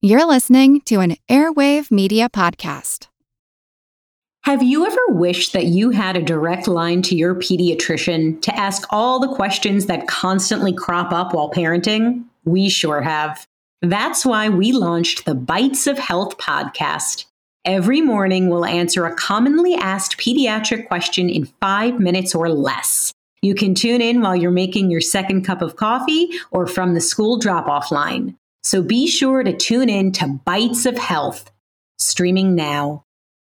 You're listening to an Airwave Media Podcast. Have you ever wished that you had a direct line to your pediatrician to ask all the questions that constantly crop up while parenting? We sure have. That's why we launched the Bites of Health podcast. Every morning, we'll answer a commonly asked pediatric question in 5 minutes or less. You can tune in while you're making your second cup of coffee or from the school drop-off line. So be sure to tune in to Bites of Health, streaming now.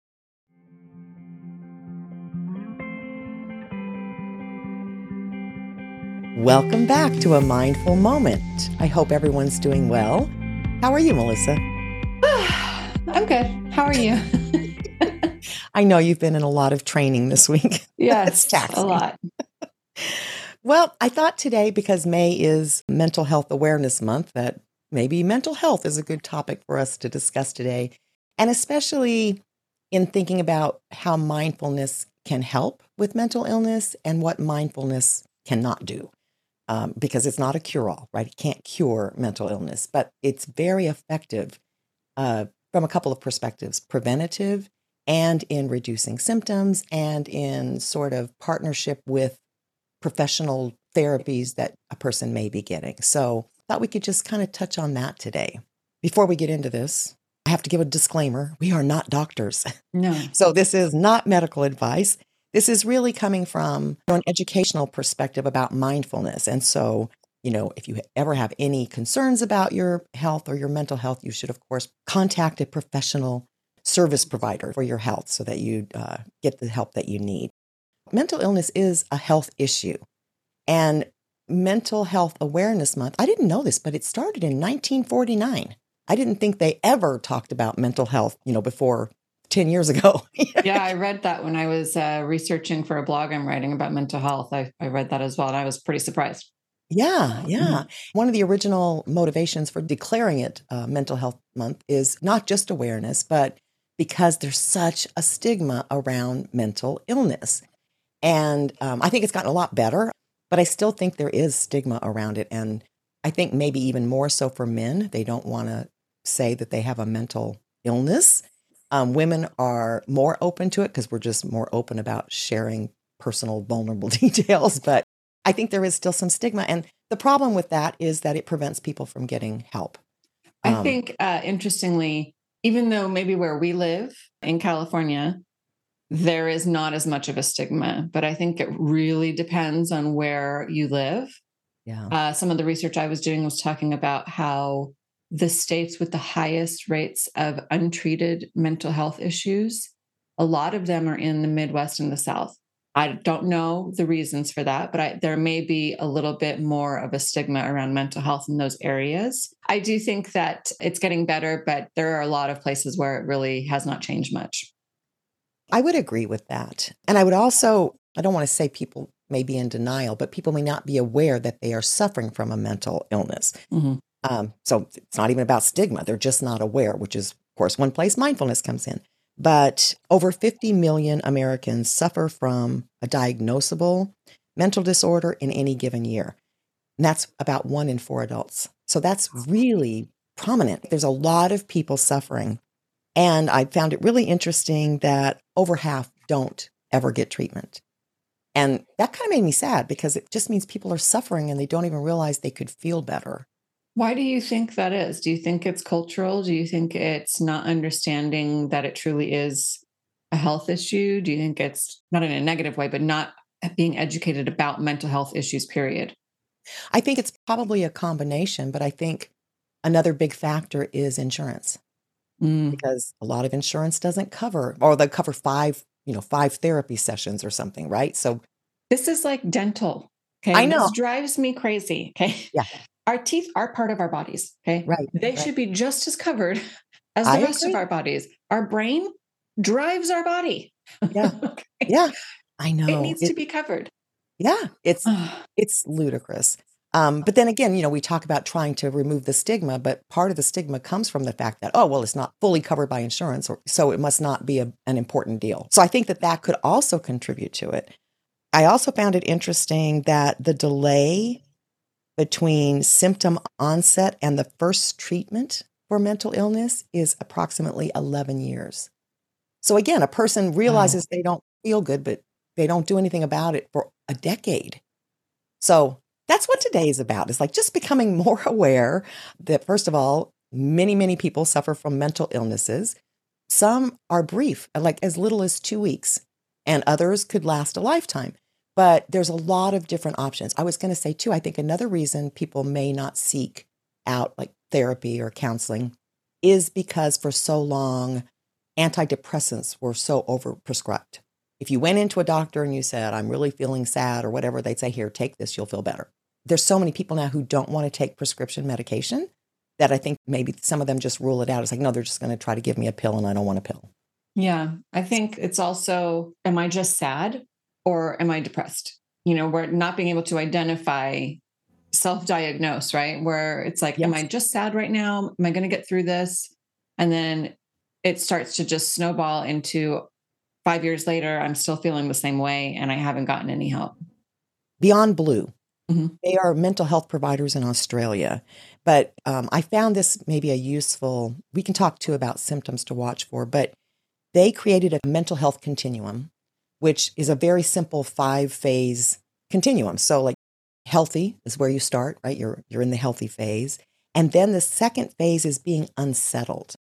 Welcome back to A Mindful Moment. I hope everyone's doing well. How are you, Melissa? I'm good. How are you? I know you've been in a lot of training this week. Yes, a lot. Well, I thought today, because May is Mental Health Awareness Month, that maybe mental health is a good topic for us to discuss today, and especially in thinking about how mindfulness can help with mental illness and what mindfulness cannot do. Because it's not a cure-all, right? It can't cure mental illness, but it's very effective from a couple of perspectives: preventative, and in reducing symptoms, and in sort of partnership with professional therapies that a person may be getting. So I thought we could just kind of touch on that today. Before we get into this, I have to give a disclaimer. We are not doctors. No. So this is not medical advice. This is really coming from an educational perspective about mindfulness. And so, if you ever have any concerns about your health or your mental health, you should, of course, contact a professional service provider for your health so that you get the help that you need. Mental illness is a health issue. And Mental Health Awareness Month, I didn't know this, but it started in 1949. I didn't think they ever talked about mental health, before 10 years ago. Yeah, I read that when I was researching for a blog I'm writing about mental health. I read that as well, and I was pretty surprised. Yeah. One of the original motivations for declaring it Mental Health Month is not just awareness, but because there's such a stigma around mental illness. And I think it's gotten a lot better, but I still think there is stigma around it. And I think maybe even more so for men. They don't want to say that they have a mental illness. Women are more open to it because we're just more open about sharing personal, vulnerable details. But I think there is still some stigma. And the problem with that is that it prevents people from getting help. I think, interestingly, even though maybe where we live in California, there is not as much of a stigma, but I think it really depends on where you live. Yeah. Some of the research I was doing was talking about how the states with the highest rates of untreated mental health issues, a lot of them are in the Midwest and the South. I don't know the reasons for that, but there may be a little bit more of a stigma around mental health in those areas. I do think that it's getting better, but there are a lot of places where it really has not changed much. I would agree with that. And I would also, I don't want to say people may be in denial, but people may not be aware that they are suffering from a mental illness. Mm-hmm. So it's not even about stigma. They're just not aware, which is, of course, one place mindfulness comes in. But over 50 million Americans suffer from a diagnosable mental disorder in any given year. And that's about 1 in 4 adults. So that's really prominent. There's a lot of people suffering. And I found it really interesting that over half don't ever get treatment. And that kind of made me sad because it just means people are suffering and they don't even realize they could feel better. Why do you think that is? Do you think it's cultural? Do you think it's not understanding that it truly is a health issue? Do you think it's not in a negative way, but not being educated about mental health issues, period? I think it's probably a combination, but I think another big factor is insurance. Because a lot of insurance doesn't cover, or they cover 5 therapy sessions or something, right? So this is like dental. Okay. I know. This drives me crazy. Okay. Yeah. Our teeth are part of our bodies. Okay. Right. They should be just as covered as the rest of our bodies. Our brain drives our body. Yeah. Okay. Yeah. I know. It needs to be covered. Yeah. It's ludicrous. But then again, we talk about trying to remove the stigma, but part of the stigma comes from the fact that, it's not fully covered by insurance, so it must not be an important deal. So I think that could also contribute to it. I also found it interesting that the delay between symptom onset and the first treatment for mental illness is approximately 11 years. So again, a person realizes they don't feel good, but they don't do anything about it for a decade. So that's what today is about. It's like just becoming more aware that, first of all, many, many people suffer from mental illnesses. Some are brief, like as little as 2 weeks, and others could last a lifetime. But there's a lot of different options. I was going to say, too, I think another reason people may not seek out like therapy or counseling is because for so long, antidepressants were so overprescribed. If you went into a doctor and you said, I'm really feeling sad or whatever, they'd say, here, take this, you'll feel better. There's so many people now who don't want to take prescription medication that I think maybe some of them just rule it out. It's like, no, they're just going to try to give me a pill and I don't want a pill. Yeah. I think it's also, am I just sad or am I depressed? We're not being able to identify, self-diagnose, right? Where it's like, am I just sad right now? Am I going to get through this? And then it starts to just snowball into 5 years later, I'm still feeling the same way and I haven't gotten any help. Beyond Blue. They are mental health providers in Australia. But I found this maybe a useful, we can talk too about symptoms to watch for, but they created a mental health continuum, which is a very simple 5-phase continuum. So like healthy is where you start, right? You're in the healthy phase. And then the second phase is being unsettled.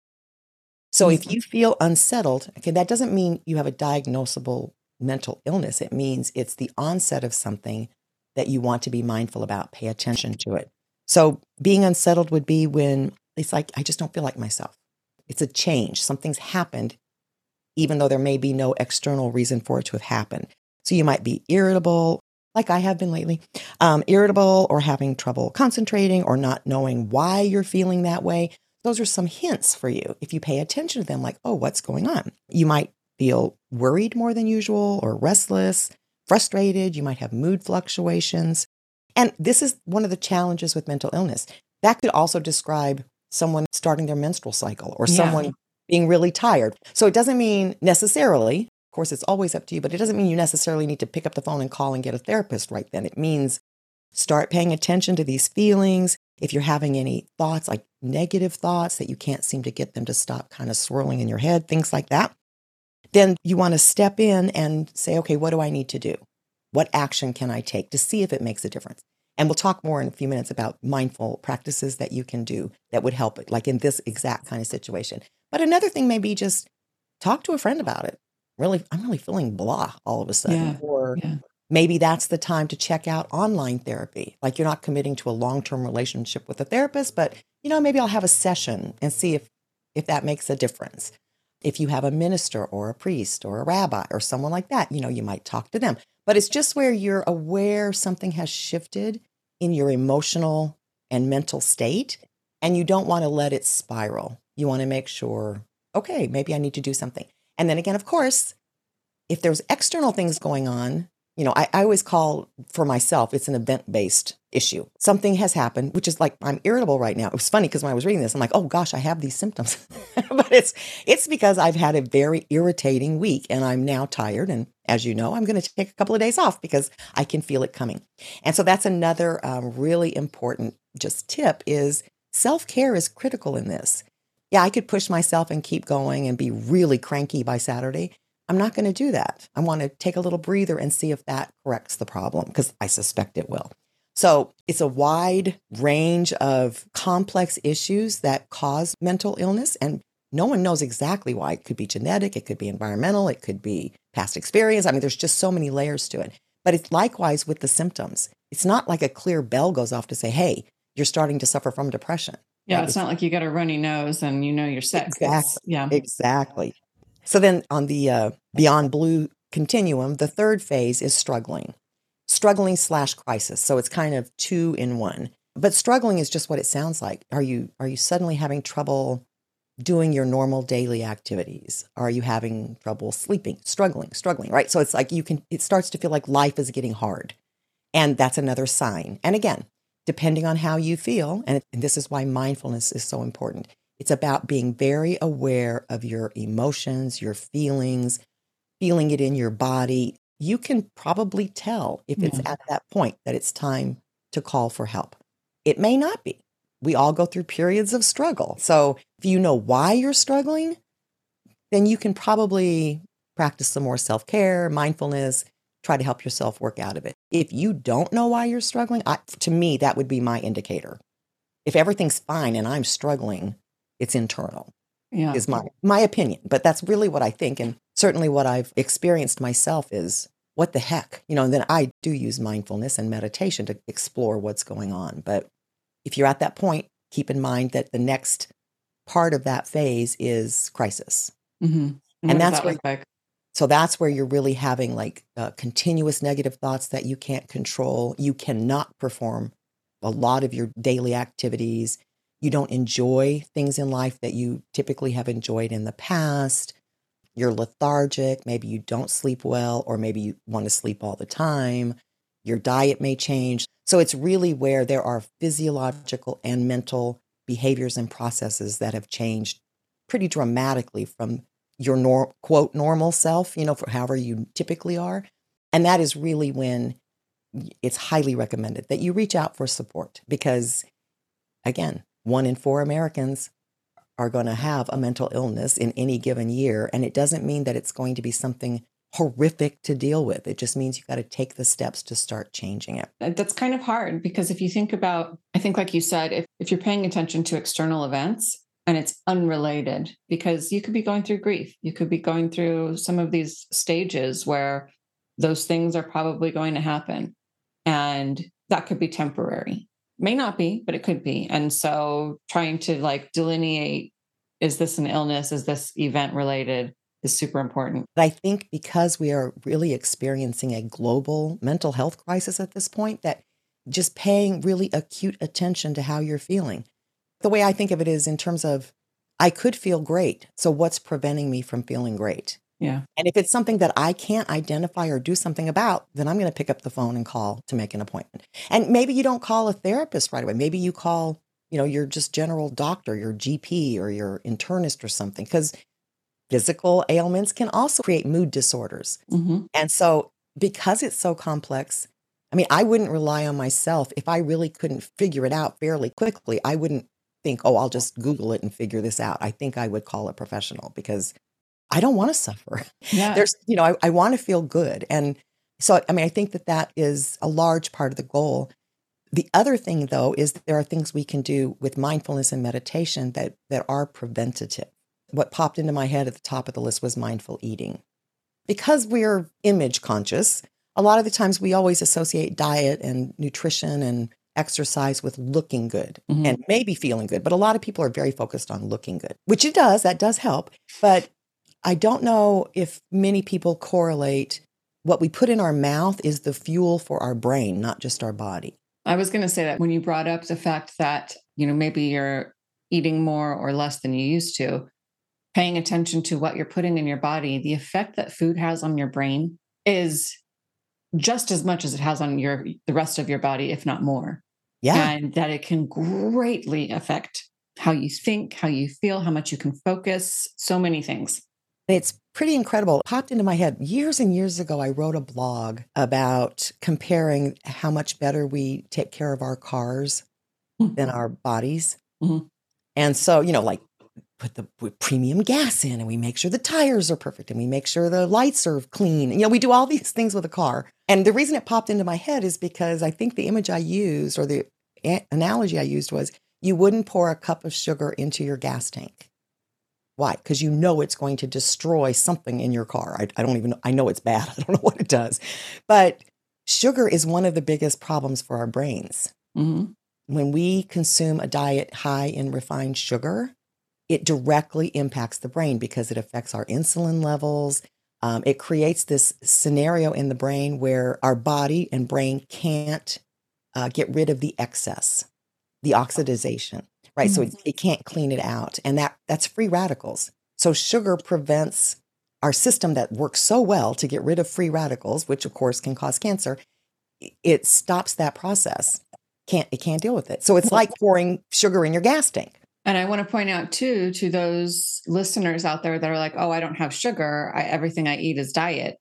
So if you feel unsettled, okay, that doesn't mean you have a diagnosable mental illness. It means it's the onset of something that you want to be mindful about, pay attention to it. So being unsettled would be when it's like, I just don't feel like myself. It's a change. Something's happened, even though there may be no external reason for it to have happened. So you might be irritable, like I have been lately, irritable or having trouble concentrating or not knowing why you're feeling that way. Those are some hints for you. If you pay attention to them, like, oh, what's going on? You might feel worried more than usual or restless, frustrated. You might have mood fluctuations. And this is one of the challenges with mental illness. That could also describe someone starting their menstrual cycle or someone being really tired. So it doesn't mean necessarily, of course, it's always up to you, but it doesn't mean you necessarily need to pick up the phone and call and get a therapist right then. It means start paying attention to these feelings. If you're having any thoughts, like negative thoughts that you can't seem to get them to stop kind of swirling in your head, things like that, then you want to step in and say, okay, what do I need to do? What action can I take to see if it makes a difference? And we'll talk more in a few minutes about mindful practices that you can do that would help it, like in this exact kind of situation. But another thing may be just talk to a friend about it. Really, I'm really feeling blah all of a sudden. Or maybe that's the time to check out online therapy. Like you're not committing to a long-term relationship with a therapist, but maybe I'll have a session and see if that makes a difference. If you have a minister or a priest or a rabbi or someone like that, you might talk to them. But it's just where you're aware something has shifted in your emotional and mental state, and you don't want to let it spiral. You want to make sure, okay, maybe I need to do something. And then again, of course, if there's external things going on, I always call for myself, it's an event-based issue. Something has happened, which is like, I'm irritable right now. It was funny because when I was reading this, I'm like, oh gosh, I have these symptoms. But it's because I've had a very irritating week and I'm now tired. And as you know, I'm going to take a couple of days off because I can feel it coming. And so that's another really important just tip is self-care is critical in this. Yeah, I could push myself and keep going and be really cranky by Saturday. I'm not going to do that. I want to take a little breather and see if that corrects the problem because I suspect it will. So it's a wide range of complex issues that cause mental illness, and no one knows exactly why. It could be genetic, it could be environmental, it could be past experience. I mean, there's just so many layers to it. But it's likewise with the symptoms. It's not like a clear bell goes off to say, hey, you're starting to suffer from depression. Yeah, it's not like you got a runny nose and you're sick. Exactly. So then on the Beyond Blue continuum, the third phase is struggling / crisis. So it's kind of 2 in 1. But struggling is just what it sounds like. Are you suddenly having trouble doing your normal daily activities? Are you having trouble sleeping? Struggling, right? So it's like it starts to feel like life is getting hard. And that's another sign. And again, depending on how you feel, and this is why mindfulness is so important. It's about being very aware of your emotions, your feelings, feeling it in your body. You can probably tell if it's at that point that it's time to call for help. It may not be. we all go through periods of struggle. So if you know why you're struggling, then you can probably practice some more self-care, mindfulness, try to help yourself work out of it. If you don't know why you're struggling, to me, that would be my indicator. If everything's fine and I'm struggling, it's internal, is my opinion. But that's really what I think. And certainly what I've experienced myself is, what the heck? And then I do use mindfulness and meditation to explore what's going on. But if you're at that point, keep in mind that the next part of that phase is crisis. Mm-hmm. And that's where, so that's where you're really having like continuous negative thoughts that you can't control. You cannot perform a lot of your daily activities. You don't enjoy things in life that you typically have enjoyed in the past. You're lethargic. Maybe you don't sleep well, or maybe you want to sleep all the time. Your diet may change. So it's really where there are physiological and mental behaviors and processes that have changed pretty dramatically from your quote normal self, for however you typically are. And that is really when it's highly recommended that you reach out for support, because again, 1 in 4 Americans are going to have a mental illness in any given year. And it doesn't mean that it's going to be something horrific to deal with. It just means you've got to take the steps to start changing it. That's kind of hard, because if you think about, I think like you said, if you're paying attention to external events and it's unrelated, because you could be going through grief, you could be going through some of these stages where those things are probably going to happen. And that could be temporary. May not be, but it could be. And so trying to like delineate, is this an illness? Is this event related? Is super important. But I think because we are really experiencing a global mental health crisis at this point, that just paying really acute attention to how you're feeling. The way I think of it is in terms of, I could feel great. So what's preventing me from feeling great? Yeah. And if it's something that I can't identify or do something about, then I'm going to pick up the phone and call to make an appointment. And maybe you don't call a therapist right away. Maybe you call, your just general doctor, your GP or your internist or something, because physical ailments can also create mood disorders. Mm-hmm. And so because it's so complex, I wouldn't rely on myself. If I really couldn't figure it out fairly quickly, I wouldn't think, oh, I'll just Google it and figure this out. I think I would call a professional, because I don't want to suffer. Yeah. I want to feel good. And so, I think that is a large part of the goal. The other thing, though, is that there are things we can do with mindfulness and meditation that are preventative. What popped into my head at the top of the list was mindful eating. Because we're image conscious, a lot of the times we always associate diet and nutrition and exercise with looking good and maybe feeling good. But a lot of people are very focused on looking good, which that does help. But I don't know if many people correlate what we put in our mouth is the fuel for our brain, not just our body. I was going to say that when you brought up the fact that, maybe you're eating more or less than you used to, paying attention to what you're putting in your body, the effect that food has on your brain is just as much as it has on the rest of your body, if not more. Yeah. And that it can greatly affect how you think, how you feel, how much you can focus, so many things. It's pretty incredible. It popped into my head years and years ago. I wrote a blog about comparing how much better we take care of our cars than our bodies. Mm-hmm. And so, like put the premium gas in, and we make sure the tires are perfect, and we make sure the lights are clean. We do all these things with a car. And the reason it popped into my head is because I think the image I used, or the analogy I used, was you wouldn't pour a cup of sugar into your gas tank. Why? Because it's going to destroy something in your car. I don't even know. I know it's bad. I don't know what it does. But sugar is one of the biggest problems for our brains. Mm-hmm. When we consume a diet high in refined sugar, it directly impacts the brain because it affects our insulin levels. It creates this scenario in the brain where our body and brain can't get rid of the excess, the oxidization. Right. So it can't clean it out. And that's free radicals. So sugar prevents our system that works so well to get rid of free radicals, which of course can cause cancer. It stops that process. It can't deal with it. So it's like pouring sugar in your gas tank. And I want to point out too, to those listeners out there that are like, oh, I don't have sugar. Everything I eat is diet.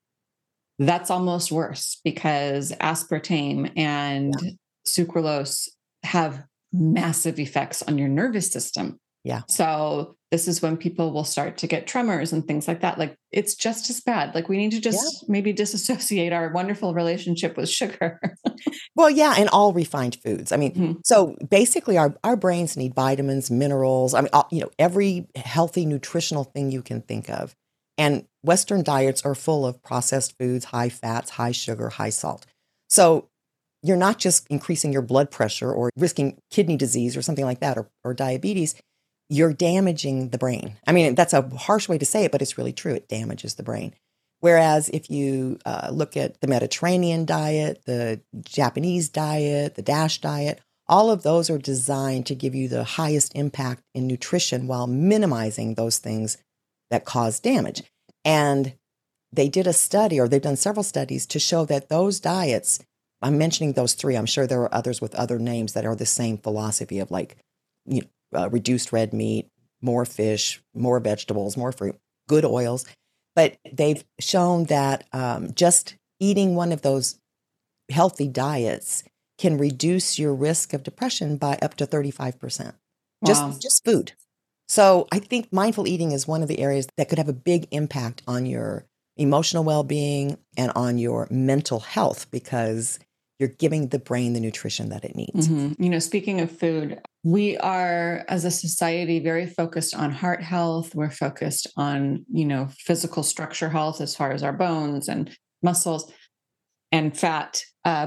That's almost worse, because aspartame and sucralose have massive effects on your nervous system. Yeah. So this is when people will start to get tremors and things like that. Like it's just as bad. Like we need to just maybe disassociate our wonderful relationship with sugar. Well, yeah, and all refined foods. I mean, so basically our brains need vitamins, minerals, I mean, every healthy nutritional thing you can think of. And Western diets are full of processed foods, high fats, high sugar, high salt. So you're not just increasing your blood pressure or risking kidney disease or something like that, or diabetes. You're damaging the brain. I mean, that's a harsh way to say it, but it's really true. It damages the brain. Whereas if you look at the Mediterranean diet, the Japanese diet, the DASH diet, all of those are designed to give you the highest impact in nutrition while minimizing those things that cause damage. And they did a study, or they've done several studies to show that those diets, I'm mentioning those three, I'm sure there are others with other names that are the same philosophy of like, reduced red meat, more fish, more vegetables, more fruit, good oils. But they've shown that just eating one of those healthy diets can reduce your risk of depression by up to 35%. Wow. Just food. So I think mindful eating is one of the areas that could have a big impact on your emotional well-being and on your mental health, because you're giving the brain the nutrition that it needs. Speaking of food, we are, as a society, very focused on heart health. We're focused on, physical structure health as far as our bones and muscles and fat.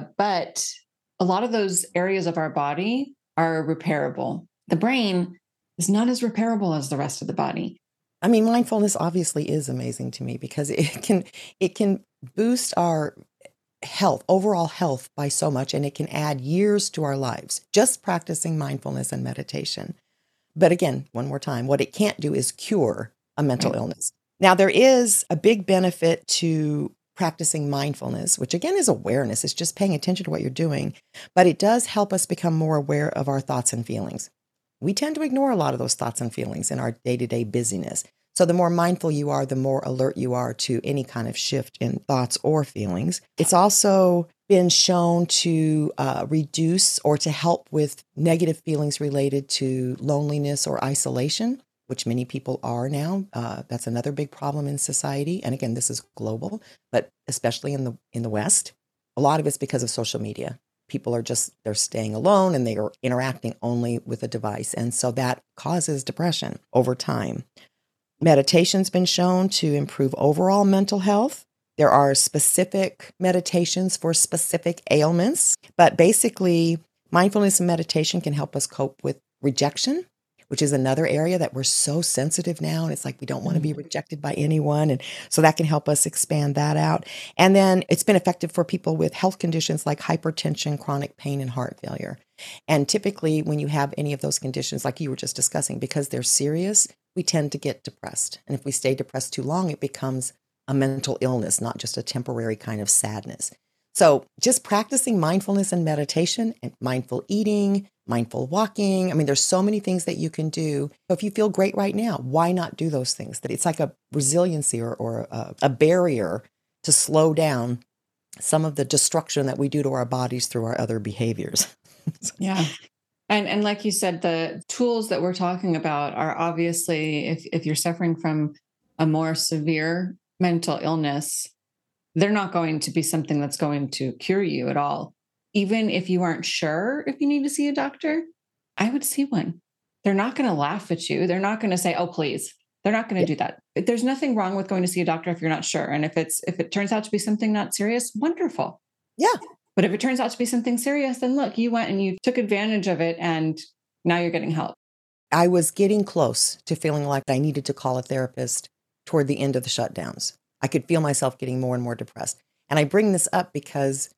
But a lot of those areas of our body are repairable. The brain is not as repairable as the rest of the body. I mean, mindfulness obviously is amazing to me because it can boost our health, overall health by so much, and it can add years to our lives, just practicing mindfulness and meditation. But again, one more time, what it can't do is cure a mental illness. Now, there is a big benefit to practicing mindfulness, which again is awareness. It's just paying attention to what you're doing, but it does help us become more aware of our thoughts and feelings. We tend to ignore a lot of those thoughts and feelings in our day-to-day busyness. So the more mindful you are, the more alert you are to any kind of shift in thoughts or feelings. It's also been shown to reduce or to help with negative feelings related to loneliness or isolation, which many people are now. That's another big problem in society. And again, this is global, but especially in the West, a lot of it's because of social media. People are they're staying alone and they are interacting only with a device. And so that causes depression over time. Meditation's been shown to improve overall mental health. There are specific meditations for specific ailments, but basically mindfulness and meditation can help us cope with rejection, which is another area that we're so sensitive now. And it's like, we don't want to be rejected by anyone. And so that can help us expand that out. And then it's been effective for people with health conditions like hypertension, chronic pain, and heart failure. And typically when you have any of those conditions, like you were just discussing, because they're serious, we tend to get depressed. And if we stay depressed too long, it becomes a mental illness, not just a temporary kind of sadness. So just practicing mindfulness and meditation and mindful eating, mindful walking. I mean, there's so many things that you can do. So if you feel great right now, why not do those things? That it's like a resiliency or a barrier to slow down some of the destruction that we do to our bodies through our other behaviors. Yeah. And like you said, the tools that we're talking about are obviously, if you're suffering from a more severe mental illness, they're not going to be something that's going to cure you at all. Even if you aren't sure if you need to see a doctor, I would see one. They're not going to laugh at you. They're not going to say, oh, please. They're not going to do that. There's nothing wrong with going to see a doctor if you're not sure. And if it turns out to be something not serious, wonderful. Yeah. But if it turns out to be something serious, then look, you went and you took advantage of it and now you're getting help. I was getting close to feeling like I needed to call a therapist toward the end of the shutdowns. I could feel myself getting more and more depressed. And I bring this up because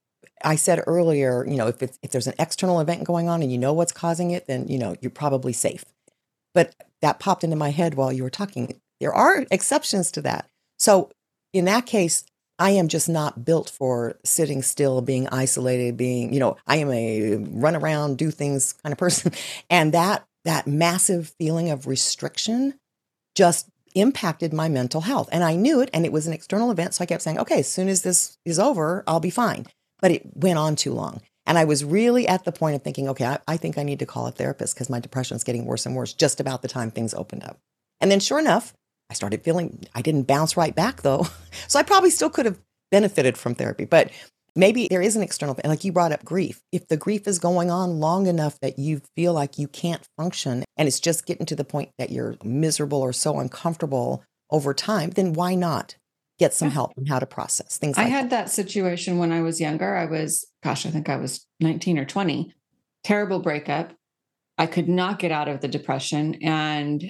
I said earlier, if there's an external event going on and you know what's causing it, then, you're probably safe. But that popped into my head while you were talking. There are exceptions to that. So in that case, I am just not built for sitting still, being isolated, I am a run around, do things kind of person. And that massive feeling of restriction just impacted my mental health. And I knew it, and it was an external event. So I kept saying, okay, as soon as this is over, I'll be fine. But it went on too long. And I was really at the point of thinking, okay, I think I need to call a therapist because my depression is getting worse and worse just about the time things opened up. And then sure enough, I started feeling, I didn't bounce right back though. So I probably still could have benefited from therapy, but maybe there is an external, like you brought up grief. If the grief is going on long enough that you feel like you can't function and it's just getting to the point that you're miserable or so uncomfortable over time, then why not get some help on how to process things like I had that? that situation when I was younger. I think I was 19 or 20. Terrible breakup. I could not get out of the depression. And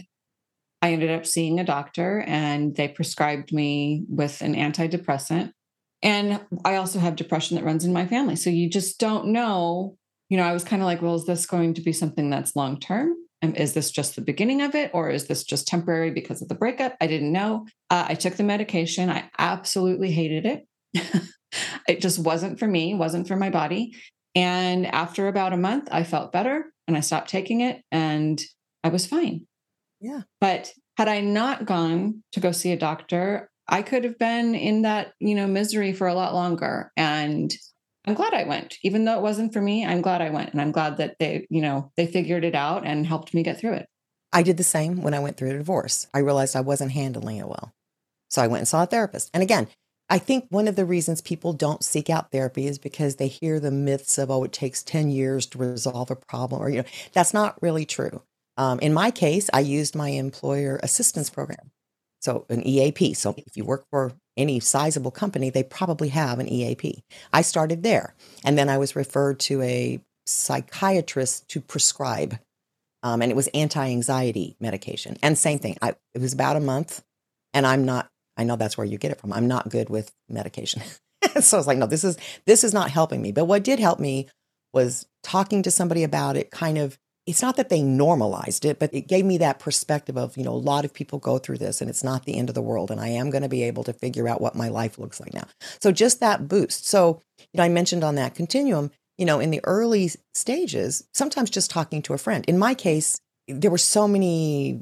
I ended up seeing a doctor and they prescribed me with an antidepressant. And I also have depression that runs in my family. So you just don't know. I was kind of like, well, is this going to be something that's long term? And is this just the beginning of it? Or is this just temporary because of the breakup? I didn't know. I took the medication. I absolutely hated it. It just wasn't for me, wasn't for my body. And after about a month, I felt better and I stopped taking it and I was fine. Yeah. But had I not gone to go see a doctor, I could have been in that, misery for a lot longer. And I'm glad I went, even though it wasn't for me. I'm glad I went. And I'm glad that they figured it out and helped me get through it. I did the same when I went through a divorce. I realized I wasn't handling it well. So I went and saw a therapist. And again, I think one of the reasons people don't seek out therapy is because they hear the myths of, oh, it takes 10 years to resolve a problem, or, that's not really true. In my case, I used my employer assistance program. So an EAP. So if you work for any sizable company, they probably have an EAP. I started there. And then I was referred to a psychiatrist to prescribe. And it was anti-anxiety medication. And same thing. It was about a month. And I know that's where you get it from. I'm not good with medication. So I was like, no, this is not helping me. But what did help me was talking to somebody about it. It's not that they normalized it, but it gave me that perspective of, a lot of people go through this and it's not the end of the world. And I am going to be able to figure out what my life looks like now. So just that boost. So, I mentioned on that continuum, in the early stages, sometimes just talking to a friend. In my case, there were so many,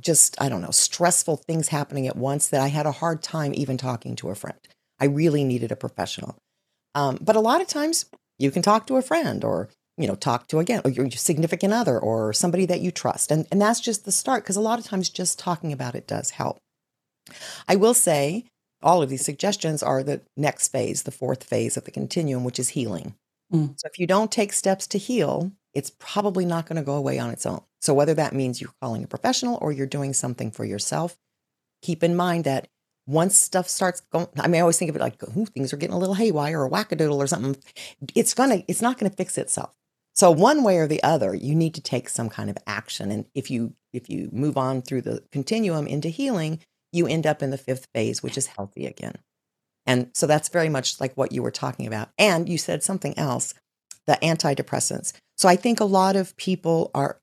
stressful things happening at once that I had a hard time even talking to a friend. I really needed a professional. But a lot of times you can talk to a friend or, talk to, again, or your significant other or somebody that you trust. And that's just the start, because a lot of times just talking about it does help. I will say all of these suggestions are the next phase, the fourth phase of the continuum, which is healing. So if you don't take steps to heal, it's probably not going to go away on its own. So whether that means you're calling a professional or you're doing something for yourself, keep in mind that once stuff starts going, I always think of it like, things are getting a little haywire or wackadoodle or something. It's not going to fix itself. So one way or the other, you need to take some kind of action. And if you move on through the continuum into healing, you end up in the fifth phase, which is healthy again. And so that's very much like what you were talking about. And you said something else, the antidepressants. So I think a lot of people are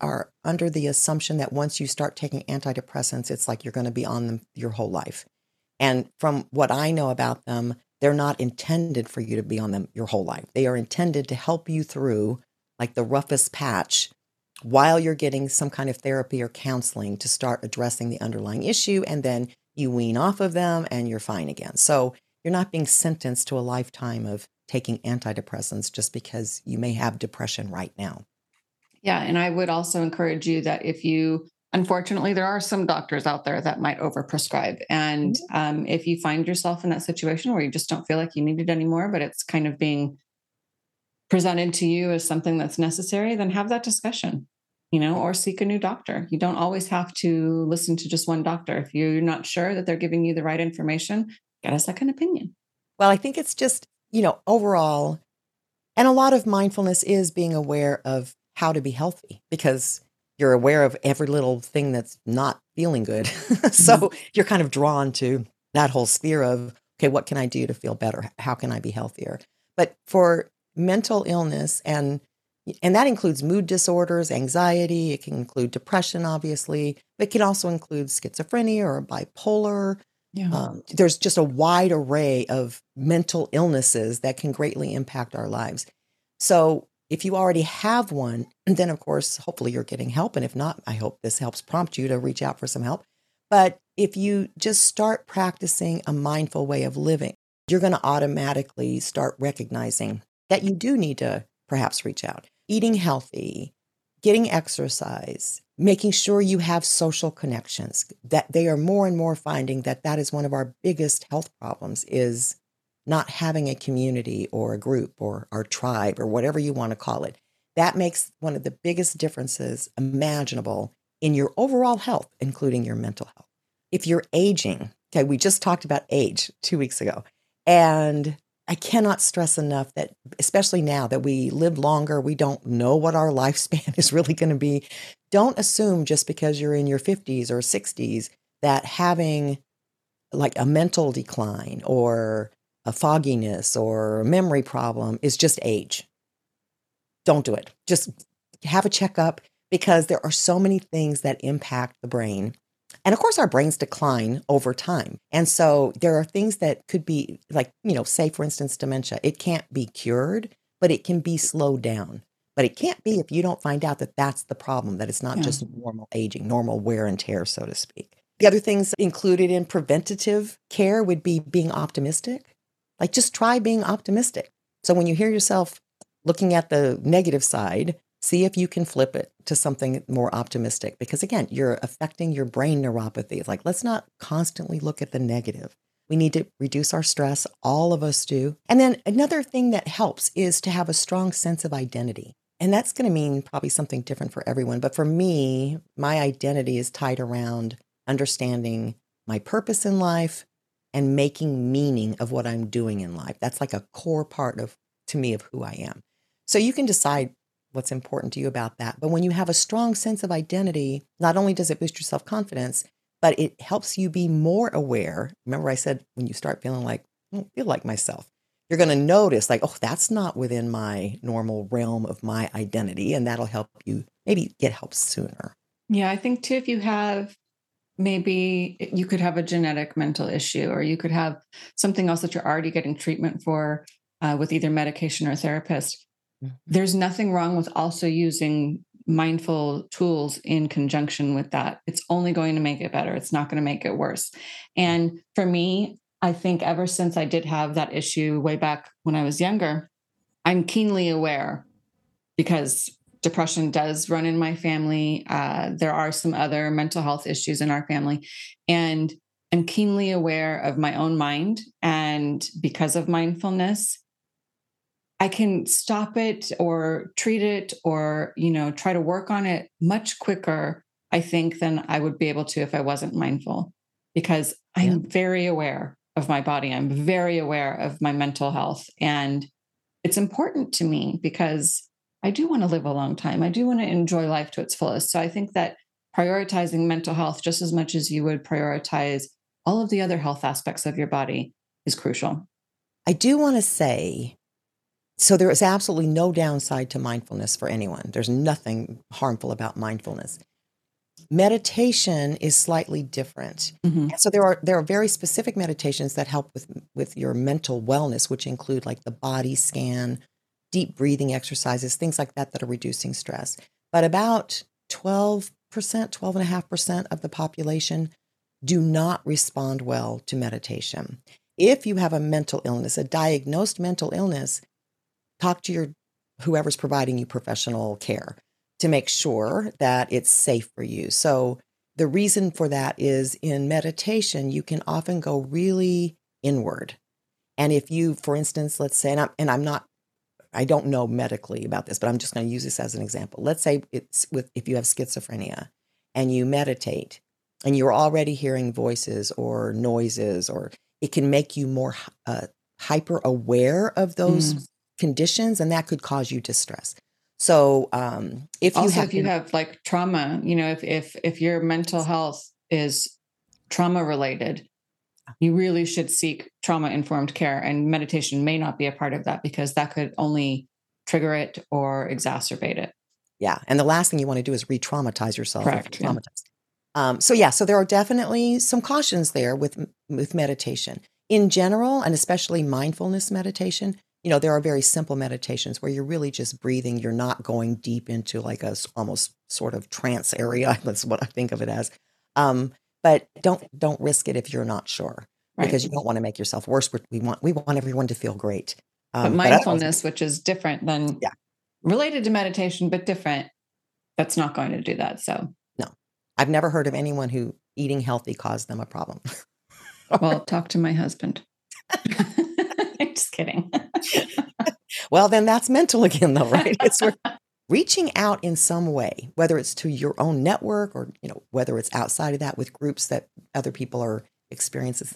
under the assumption that once you start taking antidepressants, it's like you're going to be on them your whole life. And from what I know about them, they're not intended for you to be on them your whole life. They are intended to help you through like the roughest patch while you're getting some kind of therapy or counseling to start addressing the underlying issue. And then you wean off of them and you're fine again. So you're not being sentenced to a lifetime of taking antidepressants just because you may have depression right now. Yeah. And I would also encourage you that unfortunately, there are some doctors out there that might overprescribe. And if you find yourself in that situation where you just don't feel like you need it anymore, but it's kind of presented to you as something that's necessary, then have that discussion, or seek a new doctor. You don't always have to listen to just one doctor. If you're not sure that they're giving you the right information, get a second opinion. Well, I think it's just, overall, and a lot of mindfulness is being aware of how to be healthy, because you're aware of every little thing that's not feeling good. So you're kind of drawn to that whole sphere of, okay, what can I do to feel better? How can I be healthier? But for mental illness, and that includes mood disorders, anxiety, it can include depression, obviously, but it can also include schizophrenia or bipolar. Yeah. There's just a wide array of mental illnesses that can greatly impact our lives. So if you already have one, then of course, hopefully you're getting help. And if not, I hope this helps prompt you to reach out for some help. But if you just start practicing a mindful way of living, you're going to automatically start recognizing that you do need to perhaps reach out. Eating healthy, getting exercise, making sure you have social connections, that they are more and more finding that that is one of our biggest health problems, is not having a community or a group or our tribe or whatever you want to call it. That makes one of the biggest differences imaginable in your overall health, including your mental health. If you're aging, okay, we just talked about age 2 weeks ago, and I cannot stress enough that, especially now that we live longer, we don't know what our lifespan is really going to be. Don't assume just because you're in your 50s or 60s that having like a mental decline or a fogginess or a memory problem is just age. Don't do it. Just have a checkup, because there are so many things that impact the brain. And of course, our brains decline over time. And so there are things that could be like, say, for instance, dementia. It can't be cured, but it can be slowed down. But it can't be if you don't find out that that's the problem, that it's not just normal aging, normal wear and tear, so to speak. The other things included in preventative care would be being optimistic. Like, just try being optimistic. So when you hear yourself looking at the negative side, see if you can flip it to something more optimistic, because again, you're affecting your brain neuropathy. It's like, let's not constantly look at the negative. We need to reduce our stress. All of us do. And then another thing that helps is to have a strong sense of identity. And that's going to mean probably something different for everyone. But for me, my identity is tied around understanding my purpose in life and making meaning of what I'm doing in life. That's like a core part to me, of who I am. So you can decide what's important to you about that. But when you have a strong sense of identity, not only does it boost your self-confidence, but it helps you be more aware. Remember I said, when you start feeling like, I don't feel like myself, you're going to notice like, oh, that's not within my normal realm of my identity. And that'll help you maybe get help sooner. Yeah, I think too, if you have, maybe you could have a genetic mental issue, or you could have something else that you're already getting treatment for with either medication or therapist. There's nothing wrong with also using mindful tools in conjunction with that. It's only going to make it better. It's not going to make it worse. And for me, I think ever since I did have that issue way back when I was younger, I'm keenly aware, because depression does run in my family. There are some other mental health issues in our family, and I'm keenly aware of my own mind. And because of mindfulness, I can stop it or treat it or, try to work on it much quicker, I think, than I would be able to if I wasn't mindful, because I'm very aware of my body. I'm very aware of my mental health. And it's important to me because I do want to live a long time. I do want to enjoy life to its fullest. So I think that prioritizing mental health just as much as you would prioritize all of the other health aspects of your body is crucial. I do want to say, so there is absolutely no downside to mindfulness for anyone. There's nothing harmful about mindfulness. Meditation is slightly different. Mm-hmm. So there are very specific meditations that help with your mental wellness, which include like the body scan, deep breathing exercises, things like that are reducing stress. But about 12.5% of the population do not respond well to meditation. If you have a mental illness, a diagnosed mental illness, talk to whoever's providing you professional care to make sure that it's safe for you. So the reason for that is, in meditation, you can often go really inward. And if you, for instance, let's say, I don't know medically about this, but I'm just going to use this as an example. Let's say if you have schizophrenia and you meditate and you're already hearing voices or noises, or it can make you more hyper aware of those conditions, and that could cause you distress. So if you have like trauma, if your mental health is trauma related, you really should seek trauma informed care, and meditation may not be a part of that, because that could only trigger it or exacerbate it. Yeah. And the last thing you want to do is re-traumatize yourself. Correct. So there are definitely some cautions there with meditation in general, and especially mindfulness meditation. There are very simple meditations where you're really just breathing. You're not going deep into like a almost sort of trance area. That's what I think of it as. But don't risk it if you're not sure, because you don't want to make yourself worse. We want everyone to feel great. But mindfulness, which is different than related to meditation, but different, that's not going to do that. So no, I've never heard of anyone who eating healthy caused them a problem. Well, talk to my husband. I'm just kidding. Well, then that's mental again, though, right? It's reaching out in some way, whether it's to your own network or, whether it's outside of that with groups that other people are experiencing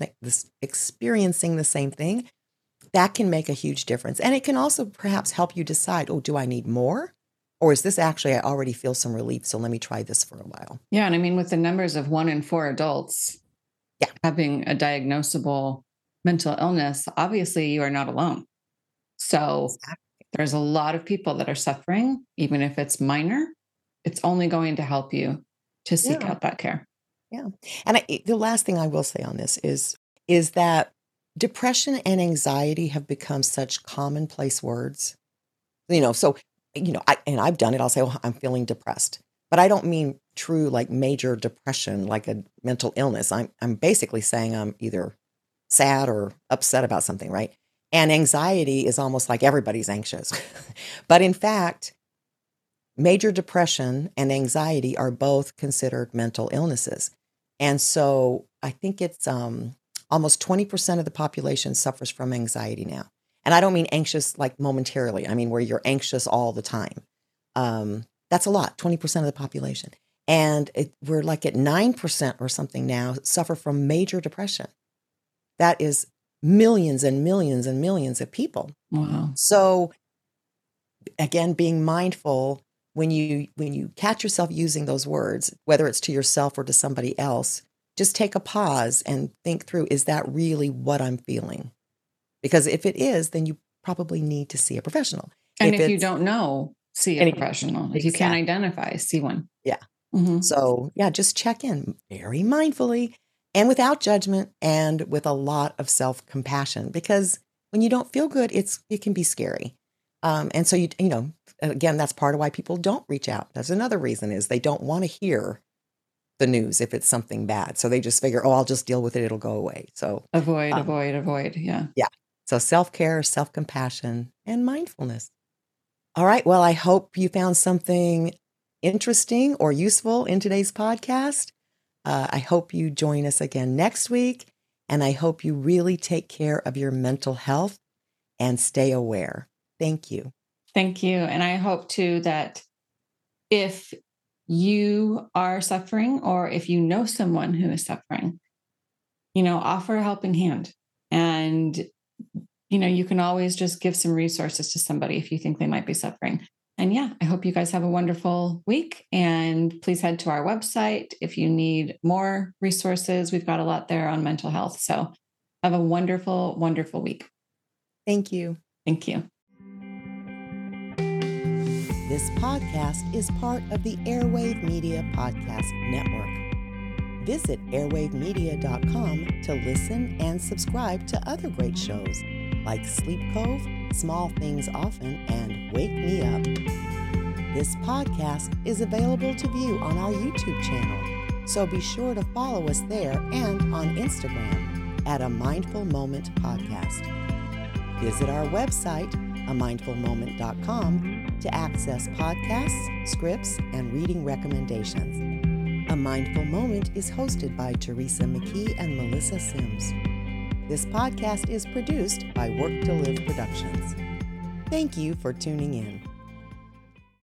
the same thing, that can make a huge difference. And it can also perhaps help you decide, do I need more? Or is this actually, I already feel some relief, so let me try this for a while. Yeah. And I mean, with the numbers of 1 in 4 adults having a diagnosable mental illness, obviously you are not alone. So there's a lot of people that are suffering, even if it's minor. It's only going to help you to seek out that care. Yeah. And the last thing I will say on this is that depression and anxiety have become such commonplace words. So, I've done it. I'll say, I'm feeling depressed. But I don't mean true, like major depression, like a mental illness. I'm basically saying I'm either sad or upset about something, right? And anxiety is almost like everybody's anxious. But in fact, major depression and anxiety are both considered mental illnesses. And so I think it's almost 20% of the population suffers from anxiety now. And I don't mean anxious like momentarily. I mean where you're anxious all the time. That's a lot, 20% of the population. And we're like at 9% or something now suffer from major depression. That is millions and millions and millions of people. Wow. So again, being mindful when you catch yourself using those words, whether it's to yourself or to somebody else, just take a pause and think through, is that really what I'm feeling? Because if it is, then you probably need to see a professional. And if you don't know, see a professional. If you can't identify, see one. Yeah. Mm-hmm. So just check in very mindfully and without judgment and with a lot of self-compassion, because when you don't feel good, it can be scary. And so, again, that's part of why people don't reach out. That's another reason is they don't want to hear the news if it's something bad. So they just figure, I'll just deal with it. It'll go away. So avoid. Yeah. Yeah. So self-care, self-compassion, and mindfulness. All right. Well, I hope you found something interesting or useful in today's podcast. I hope you join us again next week. And I hope you really take care of your mental health and stay aware. Thank you. Thank you. And I hope too that if you are suffering or if you know someone who is suffering, offer a helping hand. And, you can always just give some resources to somebody if you think they might be suffering. And I hope you guys have a wonderful week. And please head to our website if you need more resources. We've got a lot there on mental health. So have a wonderful, wonderful week. Thank you. Thank you. This podcast is part of the Airwave Media Podcast Network. Visit airwavemedia.com to listen and subscribe to other great shows like Sleep Cove, Small Things Often, and Wake Me Up. This podcast is available to view on our YouTube channel, so be sure to follow us there and on Instagram at A Mindful Moment Podcast. Visit our website, amindfulmoment.com, to access podcasts, scripts, and reading recommendations. A Mindful Moment is hosted by Teresa McKee and Melissa Sims. This podcast is produced by Work to Live Productions. Thank you for tuning in.